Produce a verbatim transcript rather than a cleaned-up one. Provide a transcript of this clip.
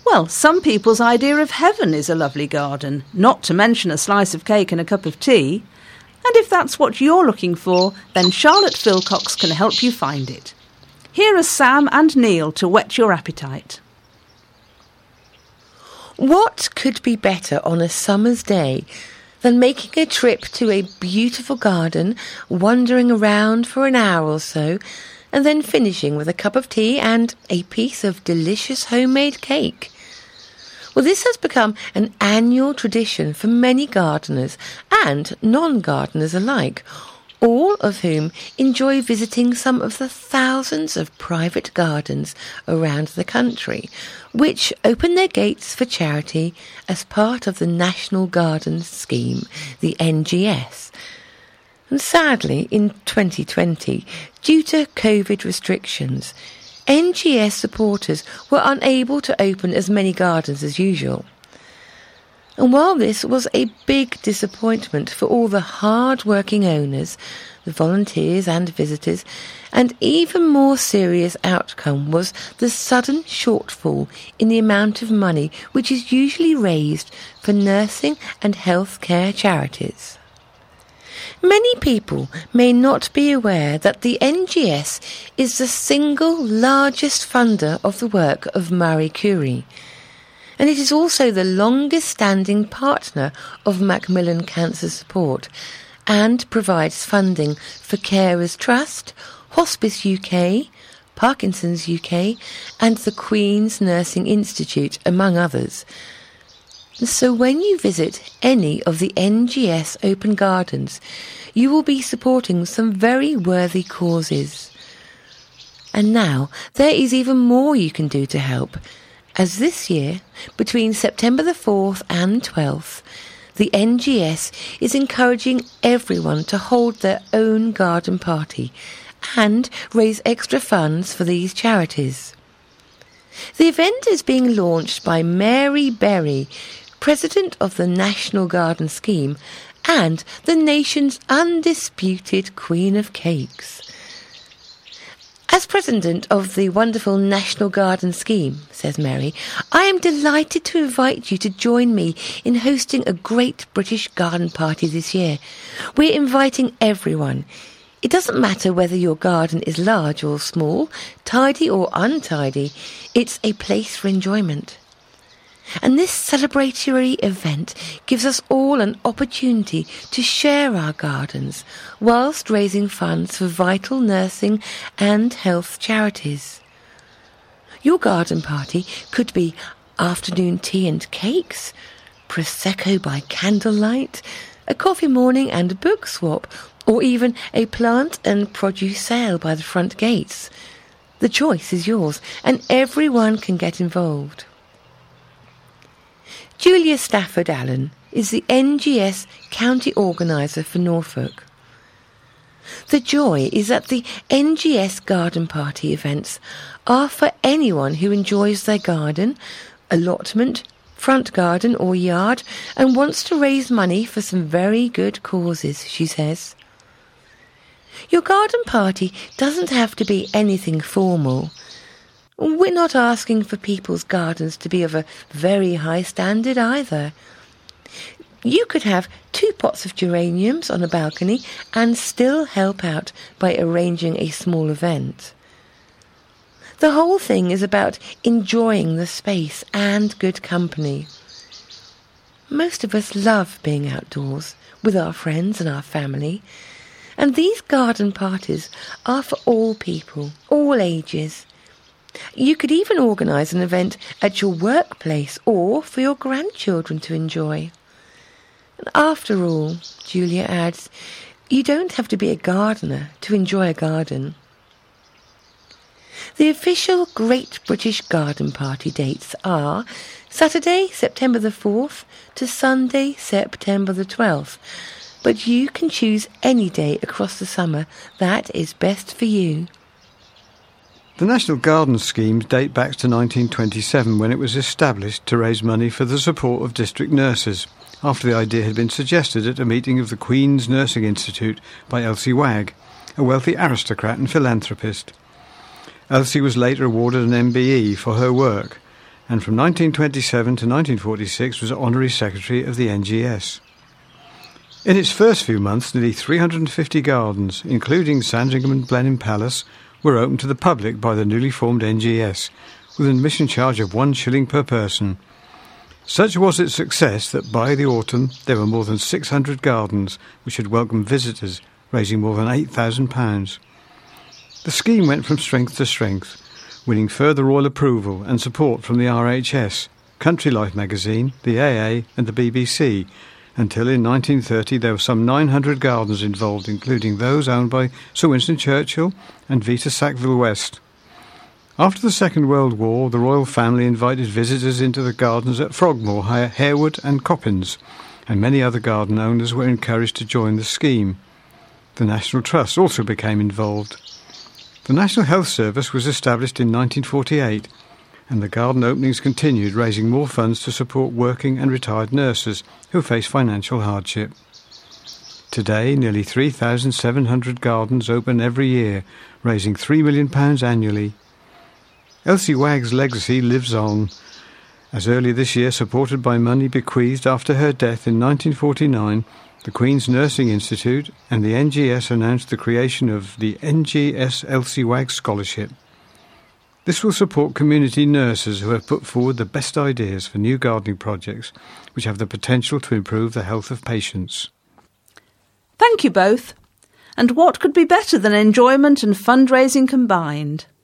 Well, some people's idea of heaven is a lovely garden, not to mention a slice of cake and a cup of tea. And if that's what you're looking for, then Charlotte Philcox can help you find it. Here are Sam and Neil to whet your appetite. What could be better on a summer's day than making a trip to a beautiful garden, wandering around for an hour or so, and then finishing with a cup of tea and a piece of delicious homemade cake? Well, this has become an annual tradition for many gardeners and non-gardeners alike, all of whom enjoy visiting some of the thousands of private gardens around the country, which open their gates for charity as part of the National Gardens Scheme, the N G S. And sadly, in twenty twenty, due to COVID restrictions, N G S supporters were unable to open as many gardens as usual. And while this was a big disappointment for all the hard-working owners, the volunteers and visitors, an even more serious outcome was the sudden shortfall in the amount of money which is usually raised for nursing and health care charities. Many people may not be aware that the N G S is the single largest funder of the work of Marie Curie, and it is also the longest-standing partner of Macmillan Cancer Support and provides funding for Carers Trust, Hospice U K, Parkinson's U K and the Queen's Nursing Institute, among others. So when you visit any of the N G S open gardens, you will be supporting some very worthy causes. And now there is even more you can do to help, as this year, between September the fourth and twelfth, the N G S is encouraging everyone to hold their own garden party and raise extra funds for these charities. The event is being launched by Mary Berry, President of the National Garden Scheme and the nation's undisputed Queen of Cakes. As President of the wonderful National Garden Scheme, says Mary, I am delighted to invite you to join me in hosting a great British garden party this year. We're inviting everyone. It doesn't matter whether your garden is large or small, tidy or untidy, it's a place for enjoyment. And this celebratory event gives us all an opportunity to share our gardens whilst raising funds for vital nursing and health charities. Your garden party could be afternoon tea and cakes, Prosecco by candlelight, a coffee morning and a book swap, or even a plant and produce sale by the front gates. The choice is yours, and everyone can get involved. Julia Stafford Allen is the N G S County Organiser for Norfolk. The joy is that the N G S Garden Party events are for anyone who enjoys their garden, allotment, front garden or yard and wants to raise money for some very good causes, she says. Your garden party doesn't have to be anything formal. We're not asking for people's gardens to be of a very high standard either. You could have two pots of geraniums on a balcony and still help out by arranging a small event. The whole thing is about enjoying the space and good company. Most of us love being outdoors with our friends and our family, and these garden parties are for all people, all ages. You could even organise an event at your workplace or for your grandchildren to enjoy. And after all, Julia adds, you don't have to be a gardener to enjoy a garden. The official Great British Garden Party dates are Saturday, September the fourth to Sunday, September the twelfth, but you can choose any day across the summer that is best for you. The National Garden Schemes date back to nineteen twenty-seven, when it was established to raise money for the support of district nurses, after the idea had been suggested at a meeting of the Queen's Nursing Institute by Elsie Wagg, a wealthy aristocrat and philanthropist. Elsie was later awarded an M B E for her work, and from nineteen twenty-seven to nineteen forty-six was Honorary Secretary of the N G S. In its first few months, nearly three hundred fifty gardens, including Sandringham and Blenheim Palace, were opened to the public by the newly formed N G S, with an admission charge of one shilling per person. Such was its success that by the autumn there were more than six hundred gardens which had welcomed visitors, raising more than eight thousand pounds. The scheme went from strength to strength, winning further royal approval and support from the R H S, Country Life magazine, the A A and the B B C, until in nineteen thirty there were some nine hundred gardens involved, including those owned by Sir Winston Churchill and Vita Sackville West. After the Second World War, the royal family invited visitors into the gardens at Frogmore, Harewood and Coppins, and many other garden owners were encouraged to join the scheme. The National Trust also became involved. The National Health Service was established in nineteen forty-eight, and the garden openings continued, raising more funds to support working and retired nurses who face financial hardship. Today, nearly three thousand seven hundred gardens open every year, raising three million pounds annually. Elsie Wagg's legacy lives on, as early this year, supported by money bequeathed after her death in nineteen forty-nine, the Queen's Nursing Institute and the N G S announced the creation of the N G S Elsie Wagg Scholarship. This will support community nurses who have put forward the best ideas for new gardening projects which have the potential to improve the health of patients. Thank you both. And what could be better than enjoyment and fundraising combined?